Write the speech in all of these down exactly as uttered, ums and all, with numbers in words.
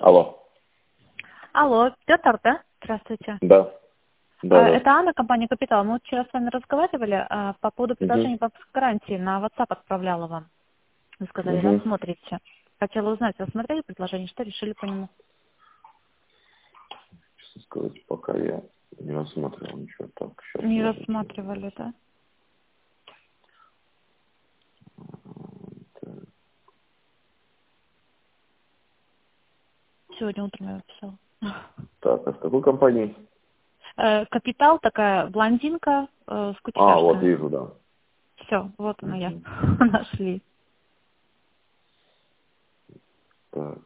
Алло. Алло, Петр, да? Здравствуйте. Да. Да, А, да. Это Анна, компания «Капитал». Мы вот вчера с вами разговаривали а, по поводу Угу. предложения банковской гарантии. На WhatsApp отправляла вам. Вы сказали, Угу. рассмотрите. Хотела узнать, рассмотрели предложение, что решили по нему? Честно сказать, пока я не рассматривал ничего. Так, сейчас. Не я- рассматривали, да? Так, Сегодня утром я написала. так, а с какой компанией? Э, «Капитал» такая блондинка э, с А, вот кучеряшками. вижу, да. Все, вот она я. Угу. Нашли. Так.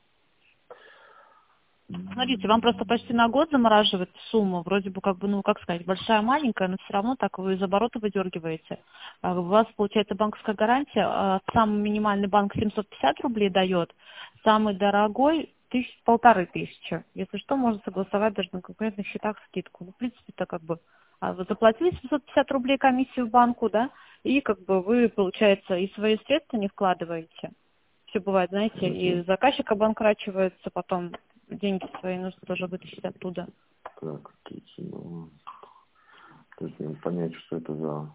Смотрите, вам просто почти на год замораживает сумму, вроде бы как бы, ну, как сказать, большая, маленькая, но все равно так вы из оборота выдергиваете. А У вас получается банковская гарантия, а самый минимальный банк семьсот пятьдесят рублей дает, самый дорогой тысяч, полторы тысячи. Если что, можно согласовать даже на конкурентных счетах скидку. Ну, в принципе, это как бы а вы заплатили семьсот пятьдесят рублей комиссию банку, да, и как бы вы, получается, и свои средства не вкладываете. Все бывает, знаете, и Угу. заказчик обанкрачивается, потом деньги свои нужно тоже вытащить оттуда. Так, тридцать два. То есть не понять, что это за...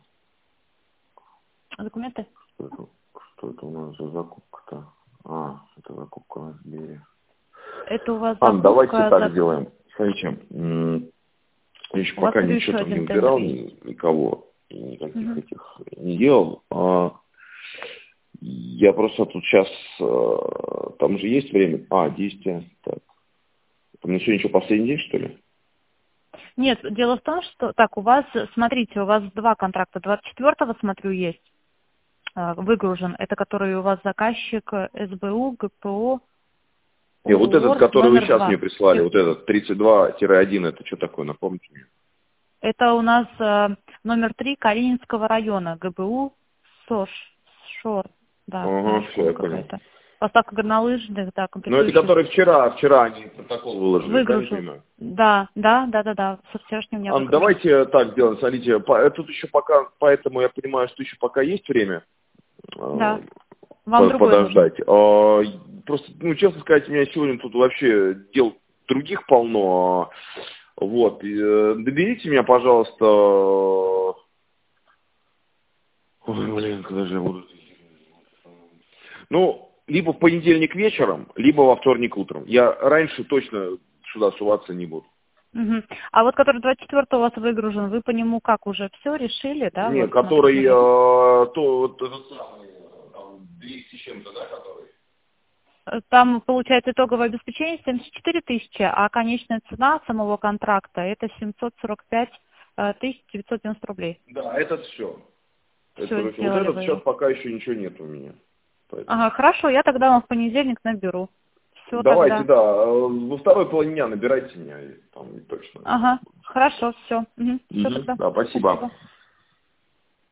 А документы? Что это, что это у нас за закупка-то? А, это закупка на Сбере. Это у вас Ладно, давайте закупка, так за... сделаем. Смотрите, м, я еще у вас пока смотрю, ничего еще там не один тендер выбирал, есть. ни- никого, и никаких Мгм. этих не делал. А я просто тут сейчас, там же есть время. А, действие. Так. Там на сегодня еще последний день, что ли? Нет, дело в том, что, так, у вас, смотрите, у вас два контракта, двадцать четвёртого, смотрю, есть, э, выгружен, это который у вас заказчик э, СБУ, ГПО, Не, вот этот, Уорд который вы номер сейчас мне два. прислали, вот этот тридцать два один, это что такое, напомните мне? Это у нас э, номер три Калининского района, ГБУ, СОШ, ШОР, да, у Ага, меня все, школа я понял. какая-то. Поставка горнолыжных, да, Ну, это комплектующих. который вчера, вчера они протокол выложили, правильно Выгружу. понимаю? Да, да, да, да, да. Со вчерашнего дня Анна, выгружу. давайте так сделаем, смотрите, по- тут еще пока, поэтому я понимаю, что еще пока есть время э, Да. Вам по- другой нужен. подождать. А, просто, ну, честно сказать, у меня сегодня тут вообще дел других полно. Вот. И, э, доберите меня, пожалуйста. Ой, блин, когда же я буду... Ну, либо в понедельник вечером, либо во вторник утром. Я раньше точно сюда суваться не буду. Угу. А вот который двадцать четвёртого у вас выгружен, вы по нему как уже все решили, да? Не, Вот который, смотрите, э, есть. то, вот этот самый, э, там, двести с чем-то, да, который? Э, Там получается итоговое обеспечение семьдесят четыре тысячи, а конечная цена самого контракта это семьсот сорок пять э, тысяч девятьсот девяносто рублей. Да, этот все. Это, Все, вот сделали этот вы сейчас его. пока еще ничего нет у меня. Поэтому. Ага, хорошо, я тогда вам в понедельник наберу. Все Давайте, тогда. да, э, во второй половине дня набирайте меня, и там и точно. Ага, хорошо, все. Угу. Все Мгм. тогда. Да, спасибо. Спасибо.